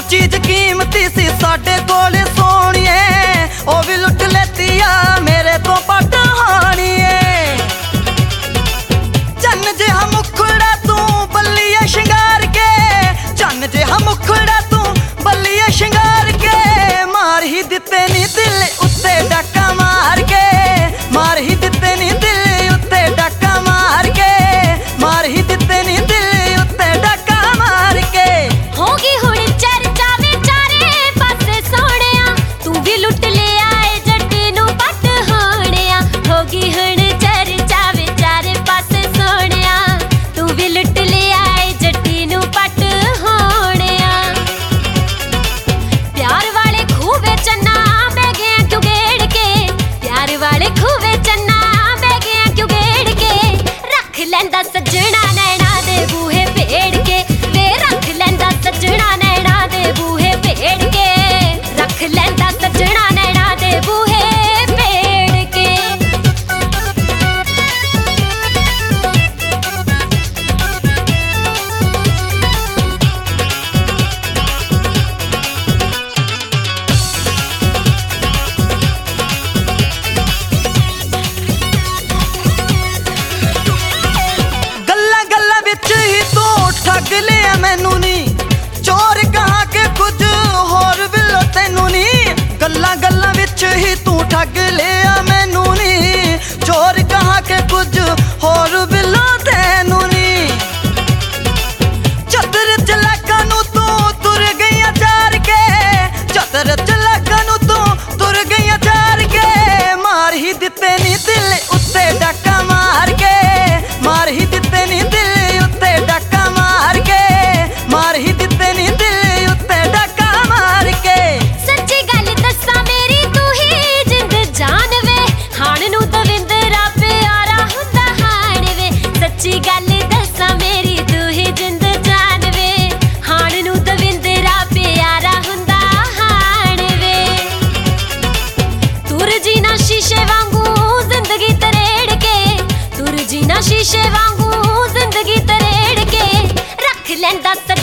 चीज कीमती सी साडे कोल सोहणीए, ओ भी लुट लेती आ मेरे तो पट हाणीए। चन्न जिहा मुखड़ा तू बल्लिए शिंगार के, चन्न जिहा मुखड़ा तू बल्लिए शिंगार के, मार ही दिते नी दिल उत्ते डाका मार के, मार ही दिते नी दिल उत्ते डाका मार के, मार ही दिते नी दिल उत्ते डाका मार के। होगी हुण चर्चा वे चारे पासे सोहणिया, तू भी लुट लिया ए जट नू पट होणिया। होगी हुण चर्चा वे चारे पासे सोहणिया, तू भी लुट लिया ए जट नू पट होणिया। प्यार वाले खूवे चन्ना बह गया क्यों गेड़ के, प्यार वाले खूवे चन्ना बह गया क्यों गेड़ के, रख लैंदा सजना नैना दे बूहे पेड़ के, वे रख लैंदा सजना नैना दे बूहे पेड़ के, रख लैंदा सजना नैना दे बूहे पेड़ के। गल्ला गल्ला विच ही तू ठग लिया मैनू नी, चोर कहा के कुछ होर बिलो तैनू नी। गल्ला गल्ला विच ही तू ठग लिया मैनू नी, चोर कहा के कुछ होर बिलो तैनू नी। चतर चलाका नू तू तुर गईया चार के, चतर चलाका नू तू तुर गईया चार के, मार ही दिते नी दिल उत्ते डाका मार के, मार ही दिते नी दिल उत्ते डाका मार के, मार ही दिते नी दिल उत्ते डाका मार के। सच्ची गल दस्सां मेरी तू ही जिंद जान वे, हाण नू दविंदरा प्यारा हुंदा हाण वे। सच्ची गल दस्सां मेरी तू ही जिंद जान वे, हाण नू दविंदरा प्यारा हुंदा हाण वे। तुर जीना शीशे वांगू जिंदगी तरेड़ के, तुर जीना शीशे वांगू जिंदगी तरेड़ के, रख लैंदा